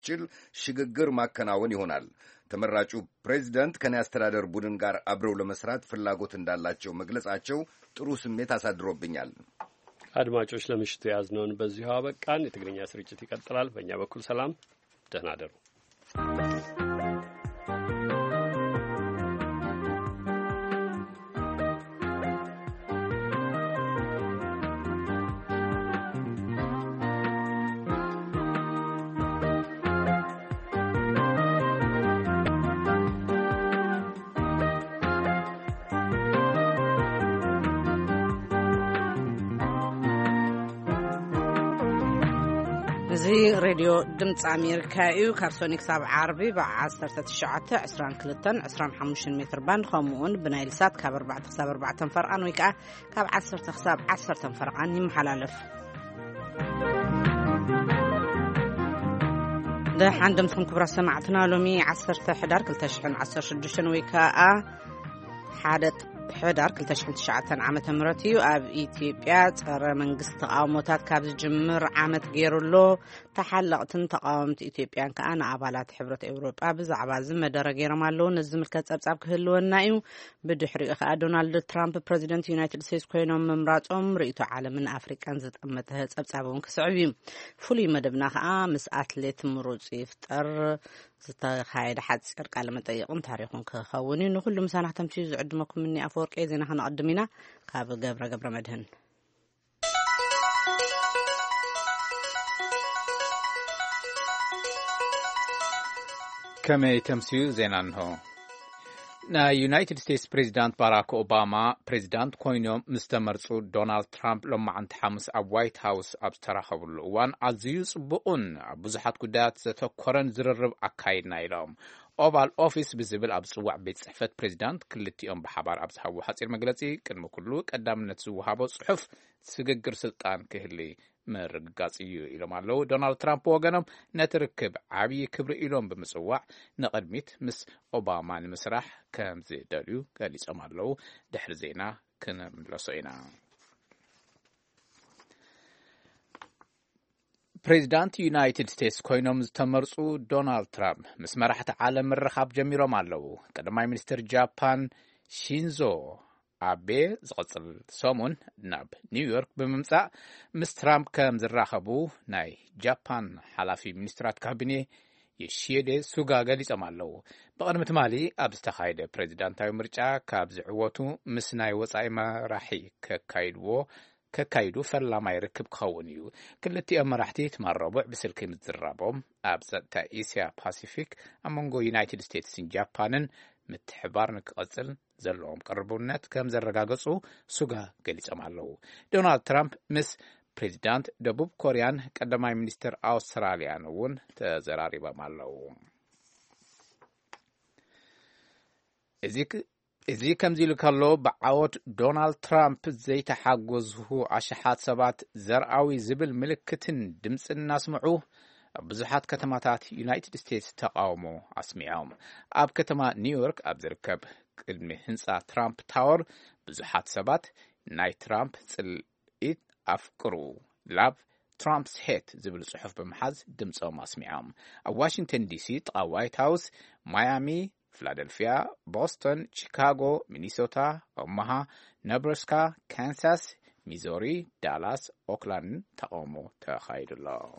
የሚያስችል ሽግግር ማከናወን ይሆናል። ተመራጩ ፕሬዚደንት ከኔ አስተዳደር ቡድን ጋር አብረው ለመስራት ፍላጎት እንዳላቸው መግለጻቸው ጥሩ ስሜት አሳድሮብኛል። አድማጮች፣ ለምሽቱ የያዝነውን በዚሁ አበቃን። የትግርኛ ስርጭት ይቀጥላል። በእኛ በኩል ሰላም፣ ደህና እደሩ። راديو دمت أمريكا كارسوني كساب عربي بعصرة الشعات 22-25 متر باند خامون بنايل سات كابر بعد حساب 4 فرقان ويكا كاب 10 حساب 10 فرقان يمحلالف ده عندكم كبر سمعتنا لومي 10 حدار كل تشحن 16 ويكا حادث حدار كل تشحن 9 عامة مرتي وأب إثيوبيا ترى منجست تقاومات كابز جمر عامة غيرلو تحلقت تقاومت إثيوبيا كأنا عبالات حبرة أوروبا بزعباز مدرج يرمالو نزم الكتاب كهلو النايو بدحري أخ دونالد ترامب بريزيدنت يونايتد ستيتس كوينهم ممراتهم رئيتو عالم من أفريقيا نزت أمتها تسابون كسعبيم فولي مدبنا مس أتليت مروج يفتر زتخايد حد سير قال متيقن تاريخهم كخوني إنه كل مسانح تمشي عندكم مني أفورك إذا نحن قدمنا كاب جبر مدهن كما تمسيو زينانه نا يونايتد ستيتس بريزيدنت باراك أوباما بريزيدنت كوينوم مستمرصو دونالد ترامب لما عند حمس أب وايت هاوس أب تراخب الوان عزيز بقون بزحات قدات زتكورن زررب أكايدنا إلهم أوبال أوفيس بزبل أب صواع بيت صحفة بريزيدنت كلتيهم بحبار أب صحو حصير مجلسي كنمو كلو قدام نتسو هابو صحف سججر سلطان كهلي مرقاص إيو إلهم علو دونالد ترامب وغنم نتركب عبي كبر إلهم بمصواع نقدميت مس أوباما المسرح كام زي داريو قال يسأم علو دحر زينا كنا ملسوينا بريزيدنت يونايتد ستيتس كوينوم تمرصو دونالد ترامب مس مرحة عالم الرخاب جميرهم علو قدماي منستر جابان شينزو أبي زغطل سومون ناب نيويورك بممسا مس ترامب كام زراخبو ناي جابان حلافي منسترات كابيني يشيدي سوغا قال يسأم علو بقرمة مالي أبستخايدة بريزيدنتاوي مرجع كاب زعوتو مس ناي وصاي ما راحي ككايدو فلا ما يركب خونيو كلتي أمرحتي تمربع بسلكي متزرابهم أبزتا إيسيا باسيفيك أمونغو يونايتد ستيتس إن جابانن متحبارنك أزل زلهم قربونات كم زرقاقصو سوغا قليسام علو دونالد ترامب مس بريزيدنت دبوب كوريان قدماي منستر أستراليا نون تزراري بمالو إذا كم زي لكالو بعوت دونالد ترامب زي تحاجزه عشحات سبات زرعوي زبل ملكتن دمس الناس معوه بزحات كتماتات يونايتد ستيتس تقاومو عسميهم أب كتما نيويورك أب زركب قدمي هنسا ترامب تاور بزحات سبات ناي ترامب سلئت أفكرو لاب ترامب's هيت زبل صحف بمحاز دمسهم عسميهم أب واشنطن دي سي تقا وايت هاوس ميامي فيلادلفيا بوسطن شيكاغو مينيسوتا أوماها نبراسكا كانساس ميزوري دالاس أوكلاند تقومو تخايد الله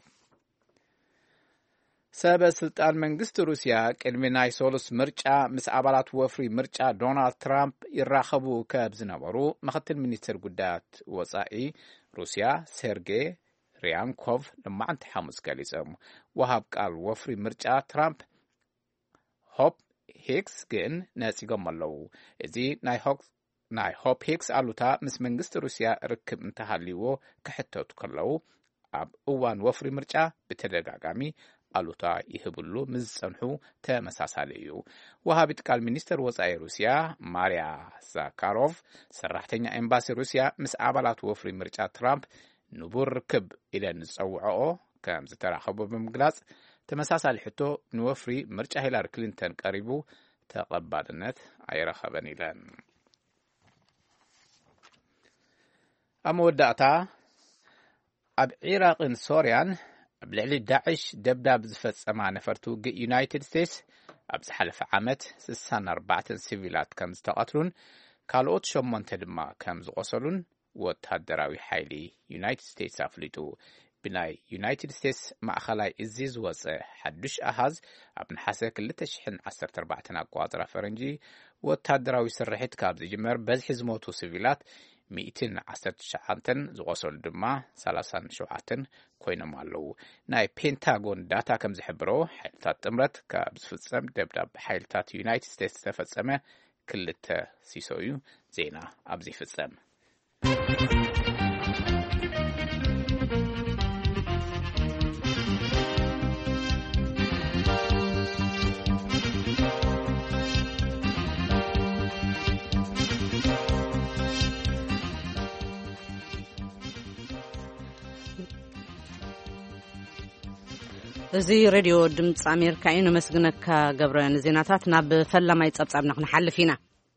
سبب سلطان منግስት روسيا ቅድሚ ናይ ሶሉስ ምርጫ ምስ አባላት ወፍሪ ምርጫ ዶናልድ ትራምፕ ይራኸቡ ከብዝነበሩ ምክትል ሚኒስትር ጉዳያት ወጻኢ ሩሲያ ሴርጌይ ሪያንኮቭ ለማዕንቲ ሐሙስ ገሊጾም ወሃብ ቃል ወፍሪ ምርጫ ትራምፕ ሆፕ ሂክስ ግን ነፂጎም ኣለዉ እዚ ናይ ሆፕ ሂክስ አሉታ ምስ መንግስት ሩሲያ ርክብ እንተሃልይዎ ክሕተቱ ከለዉ ኣብ እዋን ወፍሪ ምርጫ በተደጋጋሚ አሉታ ይህብሉ ምዝጸንሑ ተመሳሳለዩ ወሃቢት ቃል ሚኒስትር ወጻኢ ሩሲያ ማሪያ ዛካሮቭ ሰራሕተኛ ኤምባሲ ሩሲያ ምስ አባላት ወፍሪ ምርጫ ትራምፕ ንቡር ርክብ ኢለን ዝጸውዖ ከም ዝተራኸቡ ብምግላጽ ተመሳሳሊ ሕቶ ንወፍሪ ምርጫ ሂላሪ ክሊንተን ቀሪቡ ተቐባልነት ኣይረኸበን ኢለን ኣብ መወዳእታ ኣብ ኢራቅን ሶርያን بلعلي داعش دبداب زفصما نفرت وجه يونايتد ستيتس ابز حلف عامت 64 سيفيلات كم استقتلون ካልኦት 8 ድማ ከም ዝቆሰሉን ወታደራዊ ሓይሊ ዩናይትድ ስቴትስ ኣፍሊጡ ብናይ ዩናይትድ ስቴትስ ማእኸላይ እዚ ዝወፀ ሓዱሽ ኣሃዝ ኣብ ነሓሰ 2014 ኣቋፅራ ፈረንጂ ወታደራዊ ስርሒት ካብ ዝጅመር በዝሒ ዝሞቱ ሲቪላት 119 ዝቆሰሉ ድማ 37 ኮይኖም ኣለዉ ናይ ፔንታጎን ዳታ ከም ዝሕብሮ ሓይልታት ጥምረት ካብ ዝፍጸም ደብዳቤ ሓይልታት ዩናይትድ ስቴትስ ተፈጸመ ክልተ ሲሶዩ ዜና ኣብዚ ፍጸም እዚ ሬድዮ ድምጽ ኣሜሪካ እዩ ነመስግነካ ገብረን ዜናታት ናብ ፈላማይ ጸብጻብና ክንሓልፍ ኢና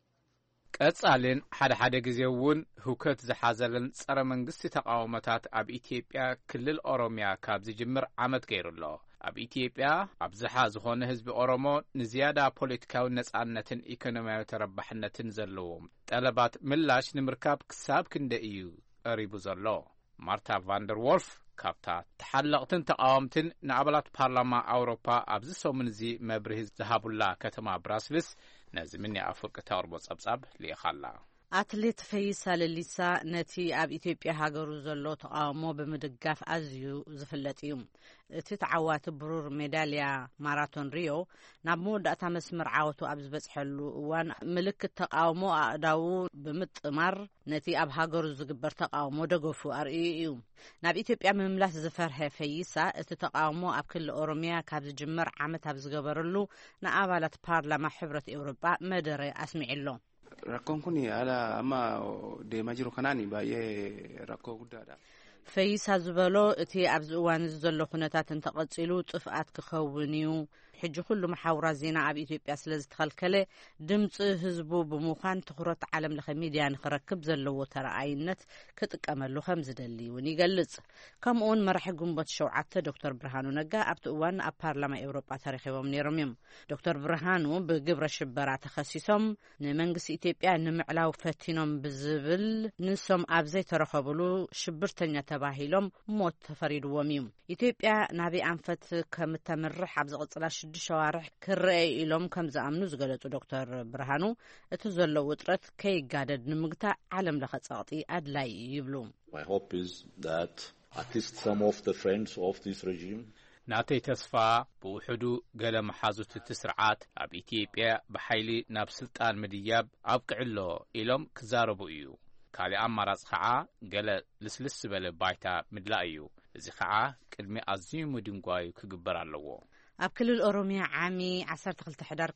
ቀጻልን ሓደ ግዜ እውን ህውከት ዝሓዘለን ጸረ መንግስቲ ተቃውሞታት ኣብ ኢትዮጵያ ክልል ኦሮሚያ ካብ ዝጅምር ዓመት ገይሩሎ ኣብ ኢትዮጵያ ኣብዝሓ ዝኾነ ህዝቢ ኦሮሞ ንዝያዳ ፖለቲካዊ ነጻነትን ኢኮኖሚያዊ ተረባሕነትን ዘለዎም ጠለባት ምላሽ ንምርካብ ክሳብ ክንደ እዩ ቀሪቡ ዘሎ ማርታ ቫንደር ወልፍ ካብታ ተሓለቕትን ተቃወምትን ንኣባላት ፓርላማ ኣውሮፓ ኣብዚ ሰሙን እዚ መብርሂ ዝሃቡላ ከተማ ብራስልስ ነዚ ምን ኣፍሪቃ ተቅርቦ ጸብጻብ ሊኢኻላ ኣትሌት ፈይሳ ለሊሳ ነቲ ኣብ ኢትዮጵያ ሃገሩ ዘሎ ተቃውሞ ብምድጋፍ ኣዝዩ ዝፍለጥ እዩ እቲ ተዓዋቲ ብሩር ሜዳልያ ማራቶን ሪዮ ናብ መወዳእታ መስመር ዓወቱ ኣብ ዝበጽሐሉ እዋን ምልክት ተቃውሞ ኣእዳው ብምጥማር ነቲ ኣብ ሃገሩ ዝግበር ተቃውሞ ደገፉ ኣርእዩ እዩ ናብ ኢትዮጵያ ምምላስ ዝፈርሐ ፈይሳ እቲ ተቃውሞ ኣብ ክልል ኦሮሚያ ካብ ዝጅመር ዓመት ኣብ ዝገበረሉ ንኣባላት ፓርላማ ሕብረት ኤውሮጳ መደረ ኣስሚዕሎ rakkoon kun ala amma deemaa jiru kanaan baay'ee rakkoo guddaadha ፈይሳ ዝበሎ እቲ ኣብዚ እዋን ዘሎ ኩነታት እንተቐጺሉ ጥፍኣት ክኸውን እዩ ሕጂ ኩሉ መሓውራት ዜና ኣብ ኢትዮጵያ ስለ ዝተኸልከለ ድምፂ ህዝቡ ብምዃን ትኹረት ዓለም ለኸ ሚድያ ንኽረክብ ዘለዎ ተረኣይነት ክጥቀመሉ ከም ዝደሊ እውን ይገልጽ ከምኡውን መራሒ ግንቦት 7 ዶክተር ብርሃኑ ነጋ ኣብቲ እዋን ኣብ ፓርላማ ኤውሮጳ ተረኺቦም ነይሮም እዮም ዶክተር ብርሃኑ ብግብረ ሽበራ ተኸሲሶም ንመንግስቲ ኢትዮጵያ ንምዕላው ፈቲኖም ብዝብል ንሶም ኣብ ዘይተረኸብሉ ሽብርተኛ ተባሂሎም ሞት ተፈሪድዎም እዩ ኢትዮጵያ ናበይ ኣንፈት ከም ተምርሕ ኣብ ዝቕጽላ 6 ሸዋርሕ ክርአ ኢሎም ከም ዝኣምኑ ዝገለጹ ዶክተር ብርሃኑ እቲ ዘሎ ውጥረት ከይጋደድ ንምግታዕ ዓለም ለኸ ጸቕጢ ኣድላይ ይብሉ My hope is that at least some of the friends of this regime ናተይ ተስፋ ብውሕዱ ገለ መሓዙት እቲ ስርዓት ኣብ ኢትዮጵያ ብሓይሊ ናብ ስልጣን ምድያብ ኣብቅዕሎ ኢሎም ክዛረቡ እዩ ካልእ ኣማራጽ ከዓ ገለ ልስልስ ዝበለ ባይታ ምድላእ እዩ እዚ ከዓ ቅድሚ ኣዝዩ ምድንጓዩ ክግበር ኣለዎ ኣብ ክልል ኦሮሚያ ዓሚ 12 ሕዳር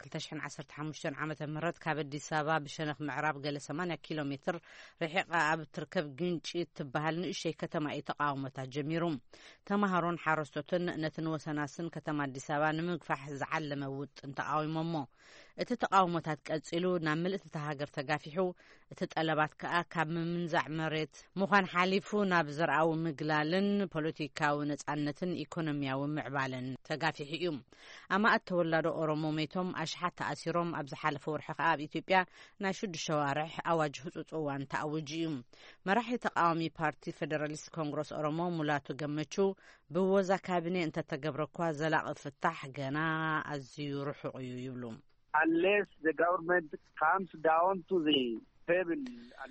2015 ዓመተ ምህረት ካብ አዲስ አበባ ብሸነኽ ምዕራብ ገለ 80 ኪሎ ሜትር ርሒቓ ኣብ ትርከብ ግንጪ ትበሃል ንእሽተይ ከተማ ተቃውሞታት ጀሚሩ ተማሃሮን ሓረስቶትን ነትን ወሰናስን ከተማ አዲስ አበባ ንምግፋሕ ዝዓለመ ውጥን ተቃዊሞሞ እቲ ተቃውሞታት ቀጺሉ ናብ ምልእቲ ሃገር ተጋፊሑ እቲ ጠለባት ከዓ ካብ ምንዛዕ መሬት ምዃን ሓሊፉ ናብ ዘርኣዊ ምግላልን ፖለቲካዊ ነጻነትን ኢኮኖሚያዊ ምዕባለን ተጋፊሑ እዩ ኣማእት ተወላዶ ኦሮሞ ሜቶም ኣሽሓት ተኣሲሮም ኣብ ዝሓለፈ ወርሒ ከዓ ኣብ ኢትዮጵያ ናይ 6 ሸዋርሕ ኣዋጅ ህጹጽ እዋን ተኣውጅ እዩ መራሒ ተቃዋሚ ፓርቲ ፌደራሊስት ኮንግረስ ኦሮሞ ሙላቱ ገመቹ ብወዛ ካቢኔ እንተተገብረ እኳ ዘላቂ ፍታሕ ገና ኣዝዩ ርሑቕ እዩ ይብሉ unless the government comes down to the table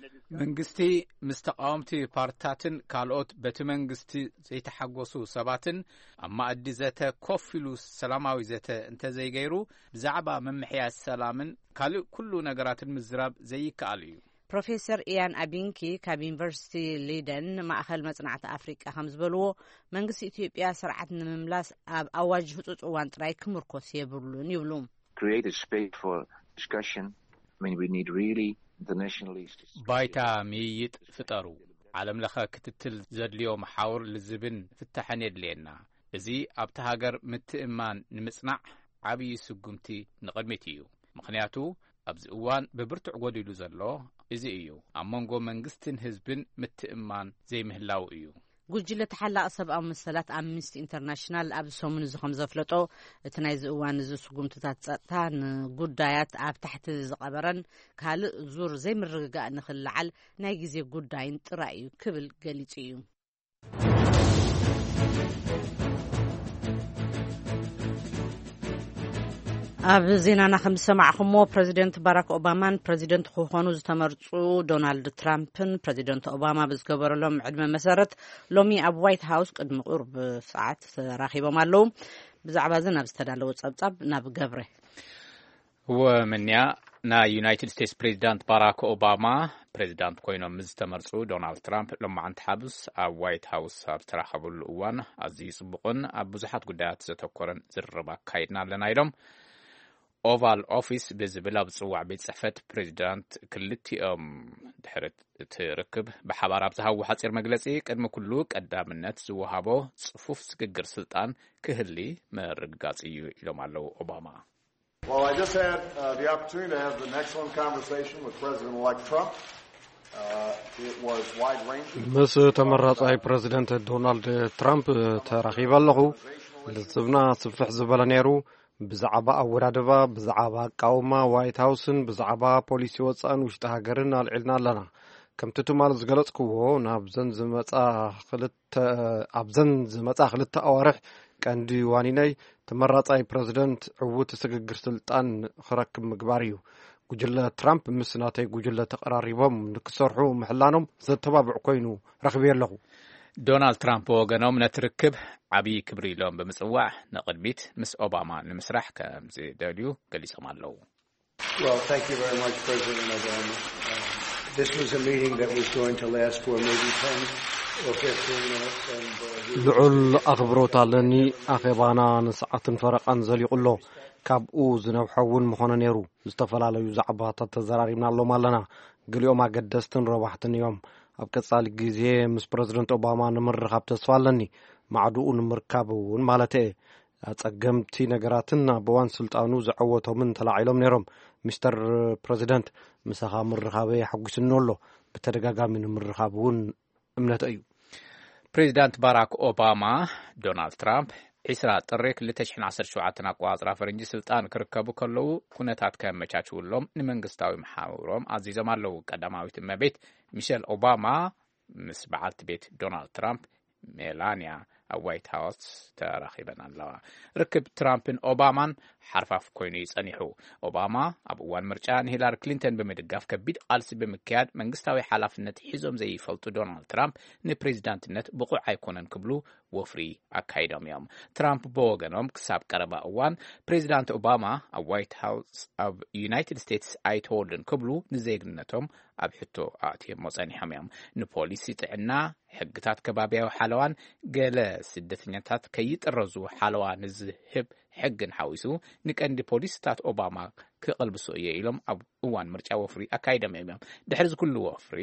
መንግስቲ ምስተቃወምቲ ፓርቲታትን ካልኦት በቲ መንግስቲ ዘይተሓጎሱ ሰባትን ኣብ ማእዲ ዘተ ኮፍ ኢሉ ሰላማዊ ዘተ እንተዘይገይሩ ብዛዕባ መምሕያሽ ሰላምን ካልእ ኩሉ ነገራትን ምዝራብ ዘይከኣል እዩ ፕሮፌሰር ኢያን አቢንኪ ካብ ዩኒቨርሲቲ ሊደን ማእኸል መጽናዕቲ ኣፍሪቃ ከም ዝበልዎ መንግስቲ ኢትዮጵያ ስርዓት ንምምላስ ኣብ ኣዋጅ ህጹጽ እዋን ጥራይ ክምርኮስ የብሉን ይብሉ create a space for discussion. I mean, we need really internationally ባይታ ምይይጥ ፍጠሩ ዓለም ለኸ ክትትል ዘድልዮ መሓውር ልዝብን ፍታሐን የድልየና እዚ ኣብቲ ሃገር ምትእማን ንምጽናዕ ዓብዪ ስጉምቲ ንቕድሚት እዩ ምክንያቱ ኣብዚ እዋን ብብርቱዕ ጎዲሉ ዘሎ እዚ እዩ ኣብ መንጎ መንግስትን ህዝብን ምትእማን ዘይምህላው እዩ ጉጅለ ተሓላቕ ሰብኣዊ መሰላት ኣምነስቲ ኢንተርናሽናል ኣብ ሰሙን ከም ዘፍለጦ እቲ ናይ ዝእዋን ስጉምትታት ጸጥታ ንጉዳያት ኣብ ታሕቲ ዝቐበረን ካልእ ዙር ዘይምርግጋእ ንኽልዓል ናይ ግዜ ጉዳይን ጥራይ እዩ ክብል ገሊጹ እዩ። ኣብ ዜናና ከም ሰማዕኹሞ ፕሬዚደንት ባራክ ኦባማን ፕሬዚደንት ክኾኑ ዝተመርጹ ዶናልድ ትራምፕን ፕሬዚደንት ኦባማ ብዝገበረሎም ዕድመ መሰረት ሎሚ ኣብ ዋይት ሃውስ ቅድሚ ቁርብ ሰዓት ተራኺቦም ኣለዉ። ብዛዕባ እዚ ናብ ዝተዳለወ ጸብጻብ ናብ ገብረ ወመንያ ናይ ዩናይትድ ስቴትስ ፕሬዚዳንት ባራክ ኦባማ ፕሬዚዳንት ኮይኖም ዝተመርጹ ዶናልድ ትራምፕ ሎማዓንቲ ሓሙስ ኣብ ዋይት ሃውስ ኣብ ተራኸብሉ እዋን ኣዝዩ ጽቡቕን ኣብ ብዙሓት ጉዳያት ዘተኮረን ዝርርብ ኣካይድና ኣለና ኢሎም ኦቫል ኦፊስ ብዝብል ኣብ ዝጽዋዕ ቤት ጽሕፈት ፕሬዚዳንት ክልቲኦም ድሕሪ እቲ ርክብ ብሓባር ኣብ ዝሃብዎ ሓጺር መግለጺ ቅድሚ ኩሉ ቀዳምነት ዝወሃቦ ጽፉፍ ሽግግር ስልጣን ክህሊ መርግጋጽ እዩ ኢሎም ኣለዉ ኦባማ። Well, I just had the opportunity to have an excellent conversation with President-elect Trump. It was wide-ranging. ምስ ተመራጻይ ፕሬዚደንት ዶናልድ ትራምፕ ተራኺበ ኣለኹ። ልጽብና ስፍሕ ዝበለ ነይሩ። ብዛዕባ ኣወዳድባ፣ ብዛዕባ ቃውማ ዋይት ሃውስን ብዛዕባ ፖሊሲ ወፃእን ውሽጢ ሃገርን ኣልዒልና ኣለና። ከምቲ ትማል ዝገለጽክዎ ኣብዘን ዝመጻ ክልተ ኣዋርሕ ቀንዲ ዋኒነይ ተመራጻይ ፕሬዚደንት ዕውት ስግግር ስልጣን ክረክብ ምግባር እዩ። ጉጅለ ትራምፕ ምስ ናተይ ጉጅለ ተቀራሪቦም ንክሰርሑ ምሕላኖም ዘተባብዕ ኮይኑ ረኽቤ ኣለኹ። ዶናልድ ትራምፕ ወገኖም ነቲ ርክብ ዓብዪ ክብሪ ኢሎም ብምጽዋዕ ንቕድሚት ምስ ኦባማ ንምስራሕ ከም ዝደልዩ ገሊጾም ኣለዉ። Well, thank you very much, President Obama. This was a meeting that was going to last for maybe 10 or 15 minutes. ልዑል ኣኽብሮት ኣለኒ። ኣኼባና ንሰዓትን ፈረቓን ዘሊቑሎ ካብኡ ዝነውሐውን ምኾነ ነይሩ። ዝተፈላለዩ ዛዕባታት ተዘራሪብና ኣሎም ኣለና። ገሊኦም ኣገደስትን ረባሕትን እዮም። ኣብ ቀጻሊ ግዜ ምስ ፕሬዚደንት ኦባማ ንምርኻብ ተስፋ ኣለኒ። ማዕድኡ ንምርካብ እውን ማለት እየ። ኣጸገምቲ ነገራትን ኣብ እዋን ስልጣኑ ዝዓወቶምን ተላዒሎም ነይሮም። ሚስተር ፕሬዚደንት ምሳኻ ምርኻበ ሓጒስኒ ኣሎ። ብተደጋጋሚ ንምርኻብ እውን እምነት እዩ። ፕሬዚዳንት ባራክ ኦባማ ዶናልድ ትራምፕ 20 ጥሪ 2017 ኣቆጻጽራ ፈረንጂ ስልጣን ክርከቡ ከለዉ ኩነታት ከመቻችውሎም ንመንግስታዊ መሓውሮም ኣዚዞም ኣለዉ። ቀዳማዊት እመቤት ሚሼል ኦባማ ምስ በዓልቲ ቤት ዶናልድ ትራምፕ ሜላንያ ኣብ ዋይት ሃውስ ተራኺበን ኣለዋ። ርክብ ትራምፕን ኦባማን ሓርፋፍ ኮይኑ ይጸኒሑ። ኦባማ ኣብ እዋን ምርጫ ንሂላሪ ክሊንተን ብምድጋፍ ከቢድ ቃልሲ ብምክያድ መንግስታዊ ሓላፍነት ሒዞም ዘይፈልጡ ዶናልድ ትራምፕ ንፕሬዚዳንትነት ብቑዕ ኣይኮነን ክብሉ ወፍሪ ኣካይዶም እዮም። ትራምፕ ብወገኖም ክሳብ ቀረባ እዋን ፕሬዚዳንት ኦባማ ኣብ ዋይት ሃውስ ኣብ ዩናይትድ ስቴትስ ኣይተወልዱን ክብሉ ንዜግነቶም ኣብ ሕቶ ኣእትዮም ጸኒሖም እዮም። ንፖሊሲ ጥዕና፣ ሕግታት ከባቢያዊ ሓለዋን ገለ ስደተኛታት ከይጥረዙ ሓለዋ ንዝህብ ሕግን ሓዊሱ ንቀንዲ ፖሊስታት ኦባማ ክቕልብሱ እየ ኢሎም ኣብ እዋን ምርጫ ወፍሪ ኣካይዶም እዮም። ድሕሪ ዝኩሉ ወፍሪ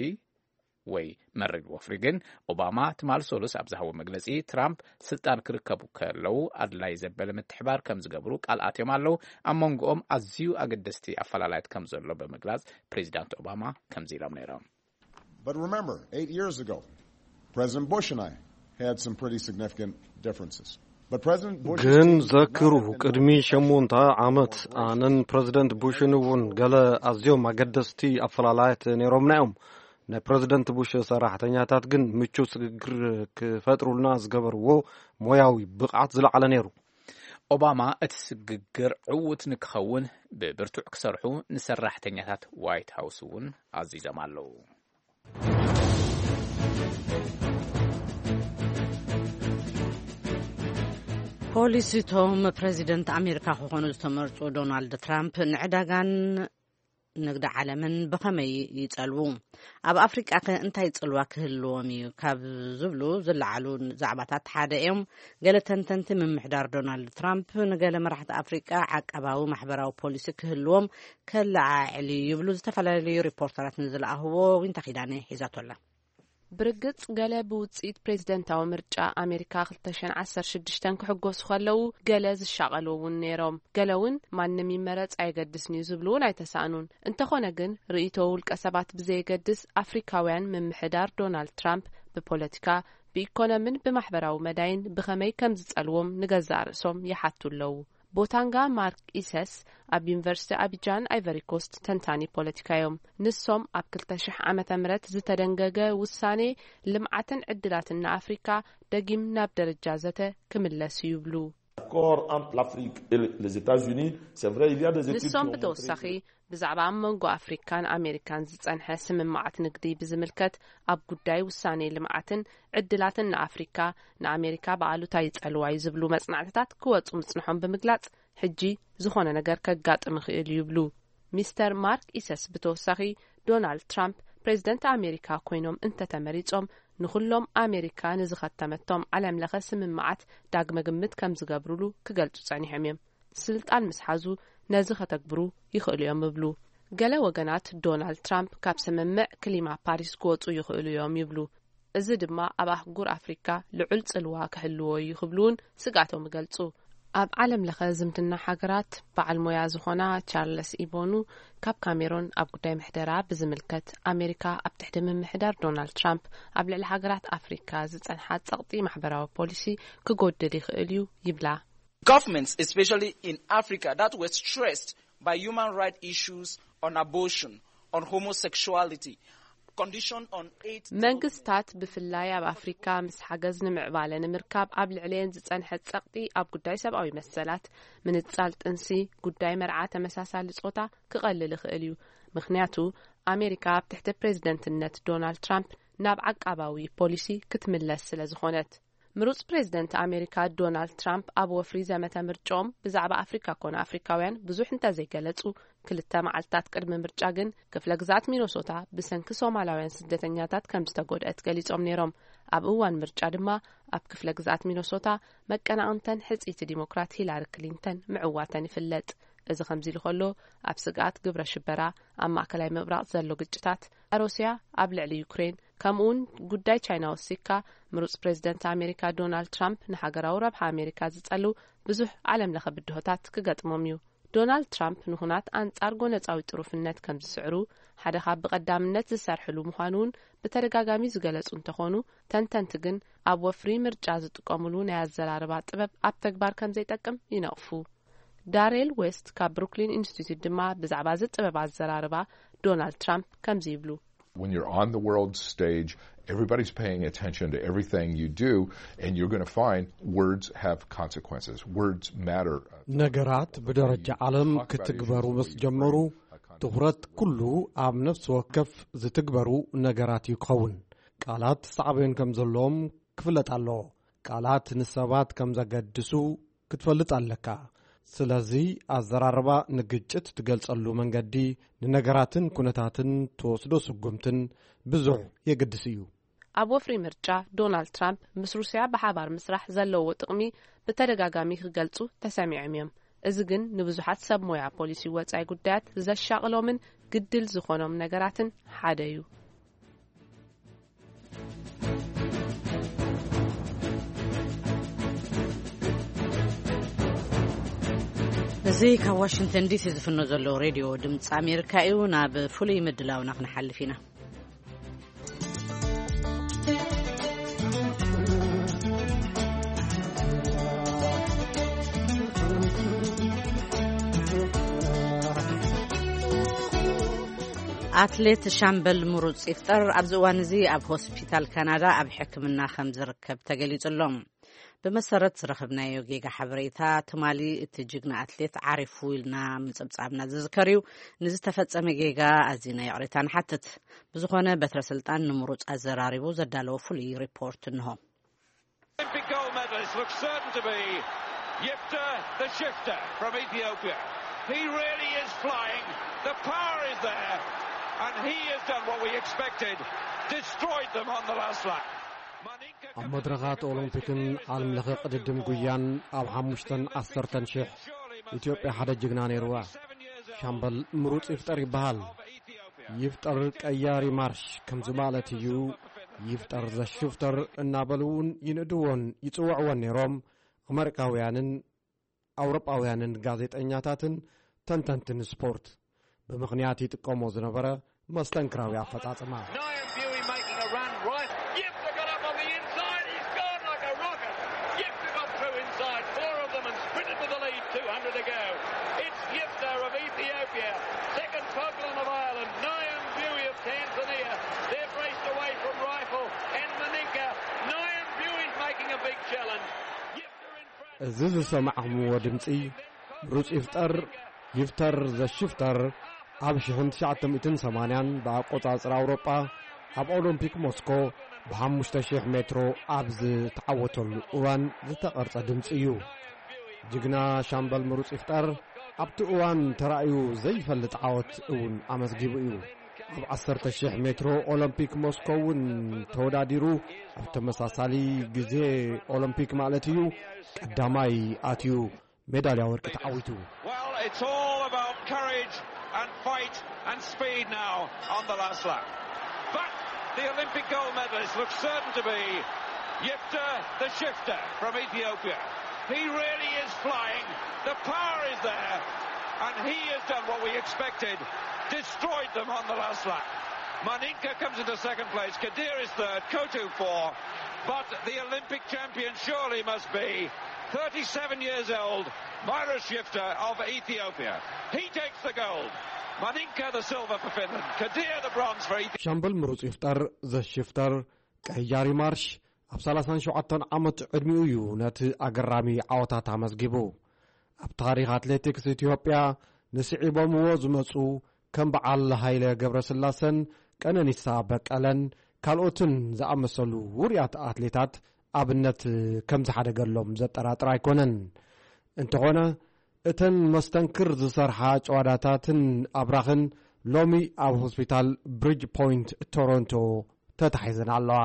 ወይ መርግ ወፍሪ ግን ኦባማ ትማል ሶሉስ ኣብ ዝሃቦ መግለጺ ትራምፕ ስልጣን ክርከቡ ከለዉ ኣድላይ ዘበለ ምትሕባር ከም ዝገብሩ ቃል ኣትዮም ኣለዉ። ኣብ መንጎኦም ኣዝዩ ኣገደስቲ ኣፈላላይት ከም ዘሎ ብምግላጽ ፕሬዚዳንት ኦባማ ከምዚ ኢሎም ነይሮም። But remember, 8 years ago, President Bush and I had some pretty significant differences. But President Bush ግን ዘክሩ ቅድሚ 8 ዓመት ኣነን ፕሬዚደንት ቡሽን እውን ገለ ኣዝዮም ኣገደስቲ ኣፈላላይት ነይሮምና እዮም። ናይ ፕሬዚደንት ቡሽ ሰራሕተኛታት ግን ምቹ ስግግር ክፈጥሩልና ዝገበርዎ ሞያዊ ብቕዓት ዝለዓለ ነይሩ። ኦባማ እቲ ስግግር ዕውት ንክኸውን ብብርቱዕ ክሰርሑ ንሰራሕተኛታት ዋይት ሃውስ እውን ኣዚዞም ኣለዉ። ፖሊሲቶም ፕሬዚደንት ኣሜሪካ ክኾኑ ዝተመርጹ ዶናልድ ትራምፕ ንዕዳጋን ንግዲ ዓለምን ብኸመይ ይጸልቡ? ኣብ ኣፍሪቃ እንታይ ጽልዋ ክህልዎም እዩ ካብ ዝብሉ ዝለዓሉ ዛዕባታት ሓደ እዮም። ገለ ተንተንቲ ምምሕዳር ዶናልድ ትራምፕ ንገለ መራሕቲ ኣፍሪቃ ዓቀባዊ ማሕበራዊ ፖሊሲ ክህልዎም ከለዓዕሊ ይብሉ። ዝተፈላለዩ ሪፖርተራት ንዝለኣህዎ ዊንታ ኺዳነ ሒዛቶላ። ብርግጽ ገለ ብውጽኢት ፕሬዚደንታዊ ምርጫ ኣሜሪካ 2016 ክሕጎሱ ከለዉ ገለ ዝሻቐሉ እውን ነይሮም። ገለ እውን ማንም ይመረጽ ኣይገድስን እዩ ዝብሉ እውን ኣይተሳእኑን። እንተኾነ ግን ርእይቶ ውልቀ ሰባት ብዘይገድስ ኣፍሪካውያን ምምሕዳር ዶናልድ ትራምፕ ብፖለቲካ ብኢኮኖሚን ብማሕበራዊ መዳይን ብኸመይ ከም ዝጸልዎም ንገዛእ ርእሶም ይሓቱ ኣለዉ። ቦታንጋ ማርክ ኢሰስ ኣብ ዩኒቨርሲቲ አቢጃን አይቨሪ ኮስት ተንታኒ ፖለቲካ እዮም። ንሶም ኣብ 2000 ዓመተ ምህረት ዝተደንገገ ውሳኔ ልምዓትን ዕድላትን ንኣፍሪካ ደጊም ናብ ደረጃ ዘተ ክምለስ ይብሉ። ንሶም ብተወሳኺ ብዛዕባ መንጎ ኣፍሪካን ኣሜሪካን ዝጸንሐ ስምምዓት ንግዲ ብዝምልከት ኣብ ጉዳይ ውሳኔ ልምዓትን ዕድላትን ንኣፍሪካ ንኣሜሪካ በኣሉታ ይጸልዋይ ዝብሉ መጽናዕትታት ክወጹ ምጽንሖም ብምግላጽ ሕጂ ዝኾነ ነገር ከጋጥም ይኽእል ይብሉ። ሚስተር ማርክ ኢሰስ ብተወሳኺ ዶናልድ ትራምፕ ፕሬዚደንት ኣሜሪካ ኮይኖም እንተተመሪጾም ንኹሎም ኣሜሪካ ንዝኸተመቶም ዓለም ለኸ ስምምዓት ዳግመ ግምት ከም ዝገብሩሉ ክገልጹ ጸኒሖም እዮም። ስልጣን ምስሓዙ ነዚ ኸተግብሩ ይኽእሉ እዮም ይብሉ። ገለ ወገናት ዶናልድ ትራምፕ ካብ ስምምዕ ክሊማ ፓሪስ ክወጹ ይኽእሉ እዮም ይብሉ። እዚ ድማ ኣብ ኣህጉር ኣፍሪካ ልዑል ጽልዋ ክህልዎ ይኽብሉን ስጋቶም ይገልጹ። ኣብ ዓለም ለኸ ዝምድና ሃገራት በዓል ሞያ ዝኾና ቻርልስ ኢቦኑ ካብ ካሜሮን ኣብ ጉዳይ ምሕደራ ብዝምልከት ኣሜሪካ ኣብ ትሕቲ ምምሕዳር ዶናልድ ትራምፕ ኣብ ልዕሊ ሃገራት ኣፍሪካ ዝጸንሐ ጸቕጢ ማሕበራዊ ፖሊሲ ክጎድል ይኽእል እዩ ይብላ። Governments, especially in Africa, that were stressed by human rights issues on abortion, on homosexuality, conditioned on aid. መንግስታት ብፍላይ ኣብ ኣፍሪካ ምስ ሓገዝ ንምዕባለ ንምርካብ ኣብ ልዕሊየን ዝጸንሐ ጸቕጢ ኣብ ጉዳይ ሰብኣዊ መሰላት ምንጻል ጥንሲ ጉዳይ መርዓ ተመሳሳሊ ጾታ ክቐልል ይኽእል እዩ። ምክንያቱ ኣሜሪካ ኣብ ትሕቲ ፕሬዚደንትነት ዶናልድ ትራምፕ ናብ ዓቃባዊ ፖሊሲ ክትምለስ ስለ ዝኾነት ምሩጽ ፕሬዚደንት ኣሜሪካ ዶናልድ ትራምፕ ኣብ ወፍሪ ዘመተ ምርጫኦም ብዛዕባ ኣፍሪካ ኮነ ኣፍሪካውያን ብዙሕ እንተዘይገለጹ ክልተ መዓልትታት ቅድሚ ምርጫ ግን ክፍለ ግዛት ሚኖሶታ ብሰንኪ ሶማላውያን ስደተኛታት ከም ዝተጎድአት ገሊጾም ነይሮም። ኣብ እዋን ምርጫ ድማ ኣብ ክፍለ ግዛት ሚኖሶታ መቀናቕንተን ሕጺቲ ዲሞክራት ሂላሪ ክሊንተን ምዕዋተን ይፍለጥ። እዚ ከምዚ ኢሉ ኣብ ስጋት ግብረ ሽበራ ኣብ ማእከላይ ምብራቕ ዘሎ ግጭታት ሩስያ ኣብ ልዕሊ ዩክሬን ከምኡውን ጉዳይ ቻይና ወሲካ ምሩጽ ፕሬዚደንት ኣሜሪካ ዶናልድ ትራምፕ ንሃገራዊ ረብሓ ኣሜሪካ ዝጸሉ ብዙሕ ዓለም ለኸ ብድሆታት ክገጥሞም እዩ። ዶናልድ ትራምፕ ንኹናት አንጻር ጎነጻዊ ጥሩፍነት ከም ዝስዕሩ ሓደ ካብ ብቐዳምነት ዝሰርሕሉ ምዃኑን ብተደጋጋሚ ዝገለጹ እንተኾኑ ተንተንቲ ግን ኣብ ወፍሪ ምርጫ ዝጥቀሙሉ ናይ ኣዘራርባ ጥበብ ኣብ ተግባር ከም ዘይጠቅም ይነቕፉ። ዳሬል ዌስት ካብ ብሩክሊን ኢንስቲትዩት ድማ ብዛዕባ እዚ ጥበብ ኣዘራርባ ዶናልድ ትራምፕ ከምዚ ይብሉ። When you're on the world stage, everybody's paying attention to everything you do, and you're going to find words have consequences. Words matter. ነገራት ብደረጃ ዓለም ክትግበሩ ምስ ጀመሩ ትኩረት ኩሉ ኣብ ነፍሲ ወከፍ ዝትግበሩ ነገራት ይኸውን። ቃላት ሳዕቤን ከም ዘለዎም ክፍለጥ ኣለዎ። ቃላት ንሰባት ከም ዘገድሱ ክትፈልጥ ኣለካ። ስለዚ ኣዘራርባ ንግጭት ትገልጸሉ መንገዲ ንነገራትን ኩነታትን ተወስዶ ስጉምትን ብዙሕ የገድስ እዩ። ኣብ ወፍሪ ምርጫ ዶናልድ ትራምፕ ምስ ሩስያ ብሓባር ምስራሕ ዘለዎ ጥቕሚ ብተደጋጋሚ ክገልጹ ተሰሚዖም እዮም። እዚ ግን ንብዙሓት ሰብ ሞያ ፖሊሲ ወጻኢ ጉዳያት ዘሻቕሎምን ግድል ዝኾኖም ነገራትን ሓደ እዩ። እዚ ካብ ዋሽንግተን ዲሲ ዝፍኖ ዘሎ ሬድዮ ድምፂ ኣሜሪካ እዩ። ናብ ፍሉይ ምድላውና ክንሓልፍ ኢና። ኣትሌት ሻምበል ምሩጽ ይፍጠር ኣብዚ እዋን እዚ ኣብ ሆስፒታል ካናዳ ኣብ ሕክምና ከም ዝርከብ ተገሊጹሎም። ብመሰረት ዝረኸብናዮ ጌጋ ሓበሬታ ትማሊ እቲ ጅግና ኣትሌት ዓሪፉ ኢልና ምጽብጻብና ዝዝከር እዩ። ንዝተፈጸመ ጌጋ ኣዚና የቕሬታ ንሓትት ብዝኾነ በትረ ስልጣን ንምሩጽ ኣዘራሪቡ ዘዳለወ ፍሉይ ሪፖርት እንሆ። ኣብ መድረኻት ኦሎምፒክን ዓለም ለኸ ቅድድም ጉያን ኣብ 5,10,000 ኢትዮጵያ ሓደ ጅግና ነይሩዋ። ሻምበል ምሩጽ ይፍጠር ይበሃል። ይፍጠር ቀያሪ ማርሽ ከምዚ ማለት እዩ። ይፍጠር ዘሽፍጠር እናበልውን ይንድዎን ይጽውዕዎን ነይሮም ኣሜሪካውያንን ኣውሮጳውያንን ጋዜጠኛታትን ተንተንትን ስፖርት ብምኽንያት ይጥቀሞ ዝነበረ መስተንክራዊ ኣፈጻጽማ እዚ ዝሰማዕኹምዎ ድምፂ ምሩፅ ይፍጠር ዘሽፍተር ኣብ 1980 ብኣቆጻጽር ኣውሮጳ ኣብ ኦሎምፒክ ሞስኮ ብ5000 ሜትሮ ኣብ ዝተዓወተሉ እዋን ዝተቐርጸ ድምፂ እዩ። ጅግና ሻምበል ምሩፅ ይፍጠር ኣብቲ እዋን ተራእዩ ዘይፈልጥ ዓወት እውን ኣመስጊቡ እዩ። ኣብ 10000 ሜትሮ ኦሎምፒክ ሞስኮ እውን ተወዳዲሩ ኣብ ተመሳሳሊ ግዜ ኦሎምፒክ ማለት እዩ ቀዳማይ ኣትዩ ሜዳልያ ወርቂ ተዓዊቱ። Well, it's all about courage and fight and speed now on the last lap. But the Olympic gold medalist looks certain to be Yifter the Shifter from Ethiopia. He really is flying. The power is there. And he has done what we expected. Destroyed them on the last lap. Maninka comes into second place. Kadir is third. Kotu 4. But the Olympic champion surely must be 37 years old, Myra Shifter of Ethiopia. He takes the gold. Maninka the silver for Finland. Kadir the bronze for Ethiopia. ሻምበል ምሩፅ ይፍጠር ዘሽፍተር ቀያሪ ማርሽ ኣብ 37 ዓመት ዕድሚኡ እዩ ነቲ ኣገራሚ ዓወታት ኣመስጊቡ። ኣብ ታሪኽ ኣትሌቲክስ ኢትዮጵያ ንስዒቦምዎ ዝመፁ ከም በዓል ሃይለ ገብረስላሰን ቀነኒሳ በቀለን ካልኦትን ዝኣመሰሉ ውርያት ኣትሌታት ኣብነት ከም ዝሓደገሎም ዘጠራጥር ኣይኮነን። እንተኾነ እተን መስተንክር ዝሰርሓ ጨዋዳታትን ኣብራኽን ሎሚ ኣብ ሆስፒታል ብሪጅ ፖይንት ቶሮንቶ ተታሒዘን ኣለዋ።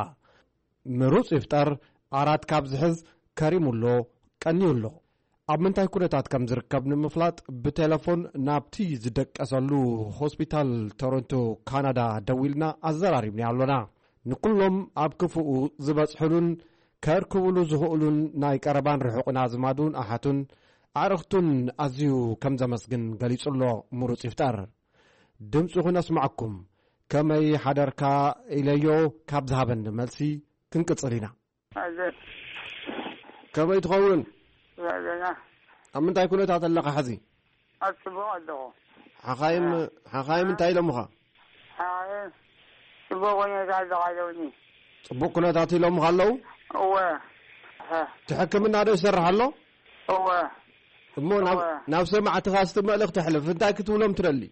ምሩፅ ይፍጠር ኣራት ካብ ዝሕዝ ከሪሙሎ ቀኒዩሎ ኣብ ምንታይ ኩነታት ከም ዝርከብ ንምፍላጥ ብቴሌፎን ናብቲ ዝደቀሰሉ ሆስፒታል ቶሮንቶ ካናዳ ደዊልና ኣዘራሪብና ኣሎና። ንኩሎም ኣብ ክፉኡ ዝበፅሕሉን ከርክብሉ ዝኽእሉን ናይ ቀረባን ርሑቕን ኣዝማዱን ኣሓቱን ኣዕርኽቱን ኣዝዩ ከም ዘመስግን ገሊጹሎ ምሩፅ ይፍጠር ድምፁ ክነስማዓኩም ከመይ ሓደርካ ኢለዮ ካብ ዝሃበኒ መልሲ ክንቅጽል ኢና። ከመይ ትኸውን? ኣብ ምንታይ ኩነታት ኣለኻ ሕዚ? ኣጽቡቕ ኣለኹ። ሓኻይም እንታይ ኢሎምኻ? ጽቡቕ ኩነታት ኣለኻለውኒ። ጽቡቕ ኩነታት ኢሎምኻ ኣለዉ? እወ። እቲ ሕክምና ዶ ይሰርሕ ኣሎ? እወ። እሞ ናብ ሰማዕትኻ ስቲ መልእኽቲ ሕልፍ እንታይ ክትብሎም ትደሊ?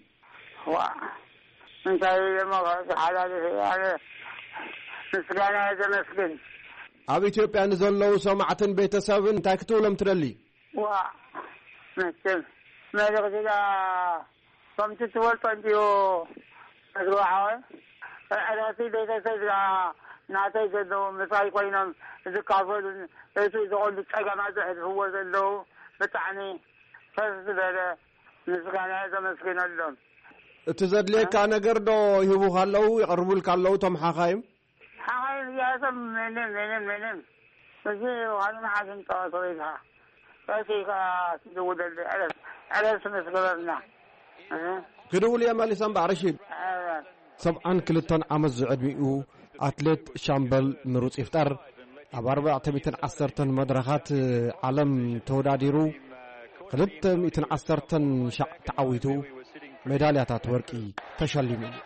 እንታይ ኢሎም ሓላልፍ ኣነ ምስጋና ዘመስግን ኣብ ኢትዮጵያ ንዘለዉ ሰማዕትን ቤተሰብን እንታይ ክትብሎም ትደሊ? መቸም መልእኽቲና ከምቲ ትፈልጦ እንድዩ እዝዋሓወ ዕረቲ ቤተሰብ ናተይ ዘለዉ ምሳይ ኮይኖም ዝካፈሉን እቲ ዝቐሉ ፀገማት ዘሕልፍዎ ዘለዉ ብጣዕሚ ከፍ ዝበለ ምስጋና ዘመስግነሎም። እቲ ዘድልየካ ነገር ዶ ይህቡኻ ኣለዉ ይቐርቡልካ ኣለዉ እቶም ሓኻይም? ሓኻይም እዚኣቶም ምንም እዚ ዋንም ሓድን ጠዋቶ ኢልካ እቲካ ትድውደሊ ዕረፍቲ ምስግበርና ክድውል እየ መሊሰን ባዕርሺድ 72 ዓመት ዝዕድሚኡ ኣትሌት ሻምበል ምሩፅ ይፍጠር ኣብ 410 መድረኻት ዓለም ተወዳዲሩ 210 ሻዕ ተዓዊቱ ሜዳልያታት ወርቂ ተሸሊሙ እዩ።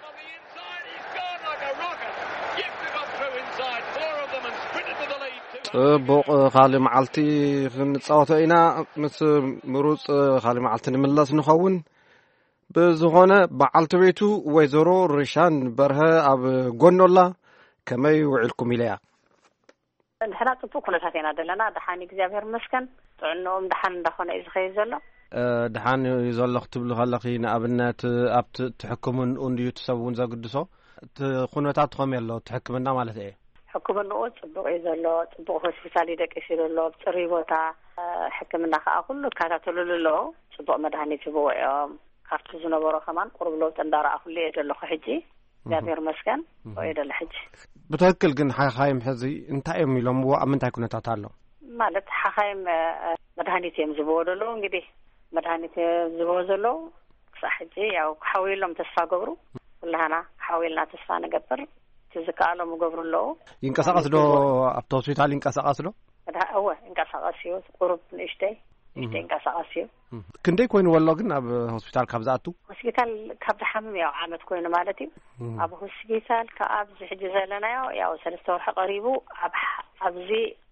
ጽቡቕ ካሊ መዓልቲ ክንጻወቶ ኢና ምስ ምሩፅ ካሊ መዓልቲ ንምለስ ንኸውን ብዝኾነ በዓልቲ ቤቱ ወይዘሮ ርሻን በርሀ ኣብ ጎኖላ ከመይ ውዒልኩም ኢለያ? ንሕና ጽቡቕ ኩነታት ኢና ዘለና ድሓን እግዚኣብሔር ይመስገን ጥዕንኦም ድሓን እንዳኾነ እዩ ዝኸይድ ዘሎ ድሓን እዩ ዘሎ ክትብሉ ከለኺ ንኣብነት ኣብቲ ትሕክሙን እንድዩ ትሰብ እውን ዘግድሶ እቲ ኩነታት ከመይ ኣሎ ትሕክምና ማለት እየ? ሕክምንኡ ጽቡቕ እዩ ዘሎ ጽቡቕ ሆስፒታል ይደቂስ እዩ ዘሎ ብፅሩይ ቦታ ሕክምና ከዓ ኩሉ ይከታተልሉ ኣለዉ ጽቡቕ መድሃኒት ይህብዎ እዮም ካብቲ ዝነበሮ ከማን ቁርብ ለውጢ እንዳረኣኹሉ እየ ዘለኹ ሕጂ እግዚኣብሔር ይመስገን እዩ ደሎ ሕጂ። ብትክክል ግን ሓኻይም ሕዚ እንታይ እዮም ኢሎምዎ ኣብ ምንታይ ኩነታት ኣሎ? ማለት ሓኻይም መድሃኒት እዮም ዝህብዎ ዘለዉ እንግዲህ መድሃኒት ዝህብዎ ዘለዉ ክሳብ ሕጂ ያው ሓዊሎም ተስፋ ገብሩ ኩላህና ሓዊልና ተስፋ ንገብር ዝከኣሎም ገብሩ ኣለዉ። ይንቀሳቐስ ዶ ኣብቲ ሆስፒታል ይንቀሳቐስ ዶ? እወ ይንቀሳቐስ እዩ ቁሩብ ንእሽተይ ይንቀሳቐስ እዩ። ክንደይ ኮይኑ ወሎ ግን ኣብ ሆስፒታል ካብ ዝኣቱ? ሆስፒታል ካብ ዝሓምም ያው ዓመት ኮይኑ ማለት እዩ ኣብ ሆስፒታል ከኣብዚ ሕጂ ዘለናዮ ያው 3 ወርሒ ቀሪቡ ኣብዚ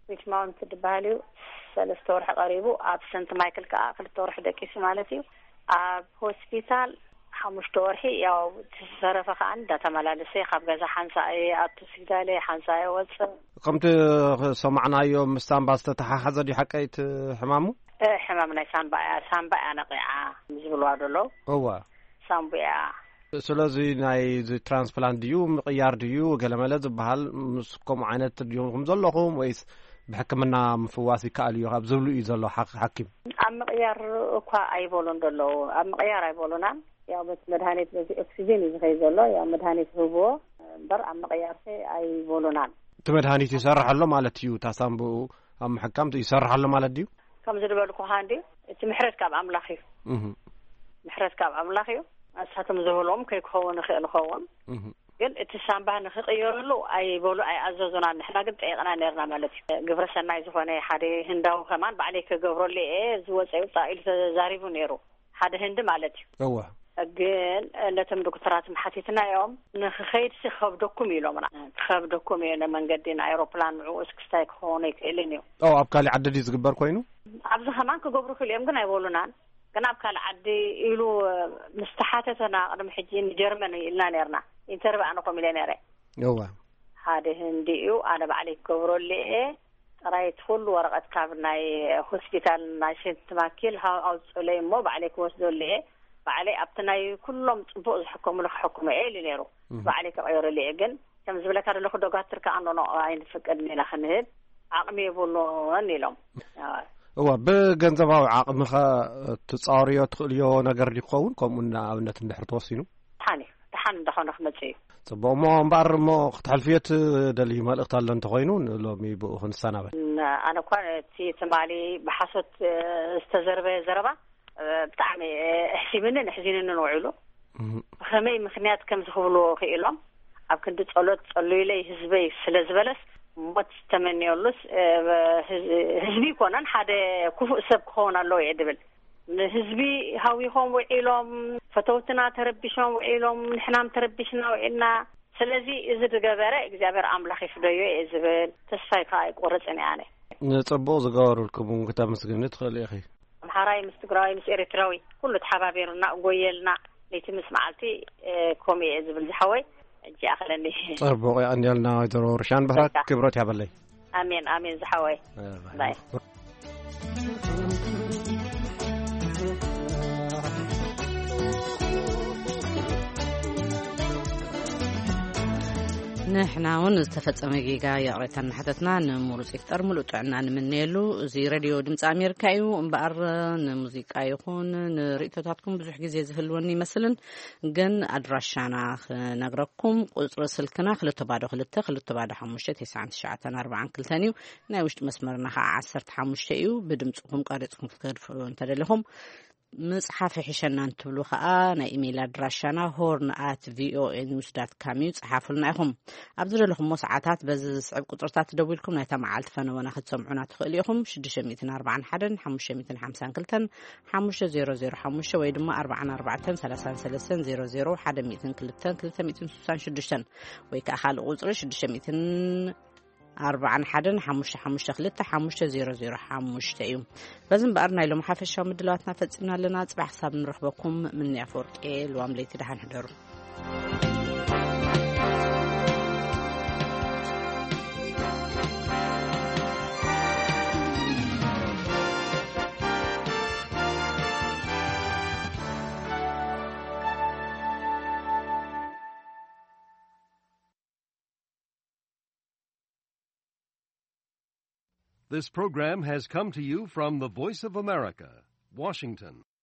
which mount ትባሃልዩ 3 ወርሕ ቀሪቡ ኣብ ሰንት ማይክል ከዓ 2 ወርሕ ደቂሱ ማለት እዩ ኣብ ሆስፒታል 5 ወርሒ ያው ተሰረፈ ከዓ እንዳተመላለሰ ካብ ገዛ ሓንሳኤ ኣብ ሆስፒታል ሓንሳኤ ወጽ ከምቲ ሰማዕናዮ ምስታምባስ ተተሓሓዘ ዲ ሓቀይት ሕማሙ ሕማም ናይ ሳምባ ነቂዓ ዝብልዋ ደሎ እዋ ሳምቡያ ስለዚ ናይ ትራንስፕላንት ድዩ ምቅያር ድዩ ገለመለ ዝበሃል ምስኩም ዓይነት ድዩም ዘለኹም ወይስ ብሕክምና ምፍዋስ ይከኣል እዩ ካብ ዝብሉ እዩ ዘሎ ሓኪም ኣብ ምቅያር እኳ ኣይበሉን ደለው ኣብ ምቅያር ኣይበሉና ያው መድሃኒት በዚ ኦክሲጅን ይዝኸይ ዘሎ ያው መድሃኒት ህቦ በር ኣብ ምቅያር ኣይበሉናን እቲ መድሃኒት ይሰርሐሎ ማለት እዩ ታሳምቡ ኣብ ምሕካም ይሰርሐሎ ማለት ድዩ ከም ዝደበልኩ ሃንዲ እቲ ምሕረት ካብ ኣምላኽ እዩ ምሕረት ካብ ኣምላኽ እዩ ኣሳቶም ዝህሎም ከይክኸውን ይኽእል ኸውን ግን እቲ ሳምባ ንኽቕየረሉ ኣይበሉ ኣይኣዘዙና ንሕና ግን ጠይቕና ነርና ማለት እዩ ግብረ ሰናይ ዝኾነ ሓደ ህንዳዊ ከማን ባዕለይ ከገብረሉ ዝወፀ ኢሉ ተዛሪቡ ነይሩ ሓደ ህንዲ ማለት እዩ እዋ ግን ነቶም ዶክተራት ሓቲትናዮም ንኽኸይድ ከብደኩም ኢሎምና ከብደኩም እዩ መንገዲ ንኣይሮፕላን ንዕኡ እስክስታይ ክኸውን ይክእልን እዩ ኣብ ካሊእ ዓዲ ድዩ ዝግበር ኮይኑ ኣብዚ ከማን ክገብሩ ክእሉ እዮም ግን ኣይበሉናን ግን ኣብ ካሊእ ዓዲ ኢሉ ምስተሓተተና ቅድሚ ሕጂ ንጀርመን ኢልና ነርና ኢንተርቪው ኣነኮም ኢለ ነረ እዋ ሓደ ህንዲ እዩ ኣነ ባዕለይ ክገብረሉ ጥራይት ኩሉ ወረቐት ካብ ናይ ሆስፒታል ናይ ሰንት ማይክል ኣውፅለይ እሞ ባዕለይ ክወስደሉ ባዕለይ ኣብቲ ናይ ኩሎም ፅቡቅ ዝሕከሙሉ ክሕክሙ ኢሉ ነይሩ ባዕለይ ከቀይረሉ ግን ከም ዝብለካ ዘለኹ ዶክተር ከኣንዶኖ ኣይንፍቀድን ኢና ክንህብ ዓቕሚ የብሉን ኢሎም እዋ ብገንዘባዊ ዓቕምኸ ትፃወርዮ ትኽእልዮ ነገር ይኸውን ከምኡ ንኣብነት እንድሕር ተወሲኑ ድሓን እንዳኾነ ክመፅእ እዩ ጽቡቕ እሞ እምበር እሞ ክትሕልፍዮ ትደልዩ መልእኽቲ ኣሎ እንተኾይኑ ሎሚ ብኡ ክንሰናበት ኣነ እኳ እቲ ትማሊ ብሓሶት ዝተዘረበ ዘረባ ብጣዕሚ ኣሕሲብንን ኣሕዚንንን ውዒሉ ብኸመይ ምክንያት ከም ዝኽብልዎ ክኢሎም ኣብ ክንዲ ጸሎት ጸልዩለይ ህዝበይ ስለ ዝበለስ ሞት ዝተመንየሉስ ህዝቢ ይኮነን ሓደ ክፉእ ሰብ ክኸውን ኣለዎ እየ ድብል ንህዝቢ ሃዊኾም ውዒሎም ፈተውትና ተረቢሾም ውዒሎም ንሕናም ተረቢሽና ውዒልና ስለዚ እዚ ዝገበረ እግዚኣብሔር ኣምላኽ ይፍደዮ እየ ዝብል ተስፋይ ከዓ ኣይቆርፅን እየ ኣነ ንፅቡቕ ዝገበሩልኩም ክተመስግኒ ትኽእል ኢኺ ኣምሓራይ ምስ ትግራዋይ ምስ ኤርትራዊ ኩሉ ተሓባቢሩና ጎየልና ነቲ ምስ መዓልቲ ከምኡ እየ ዝብል ዝሓወይ እጂ ኣኽለኒ ፅቡቕ እያ እንዲያልና ወይዘሮ ርሻን ብሕራት ክብረት ያበለይ ኣሜን ኣሜን ዝሓወይ ባይ ንሕና እውን ዝተፈጸመ ጌጋ የቕሬተና ሓተትና ንሙሉፅ ይፍጠር ሙሉእ ጥዕና ንምንየሉ እዚ ሬድዮ ድምፂ ኣሜሪካ እዩ እምበኣር ንሙዚቃ ይኹን ንርእቶታትኩም ብዙሕ ግዜ ዝህልወኒ ይመስልን ግን ኣድራሻና ክነግረኩም ቁፅሪ ስልክና 222 እዩ ናይ ውሽጢ መስመርና ከዓ 15 እዩ ብድምፅኩም ቀሪፅኩም ክትከድፍሉ እንተደለኹም مصحف حشنا نتبلو خا نا إيميل أدراشنا horn@voanews.com يصحفوا لنا إخهم أبدل لهم مساعات بز صعب قطرات تدويلكم نايتا معلت فانا وانا خد سمعونا تخليهم 640 حدن 550 كلتن 500 ويدما 4433 حدا 200 كلتن 366 ويكا خال قطر 600 4 حدن 5 خلته 500 يوم لازم بقرنا لهم حافشة مدلواتنا فتصلنا لنا صباح حساب نرخبكم من يافورك الوامليتي دحان حضروا This program has come to you from the Voice of America, Washington.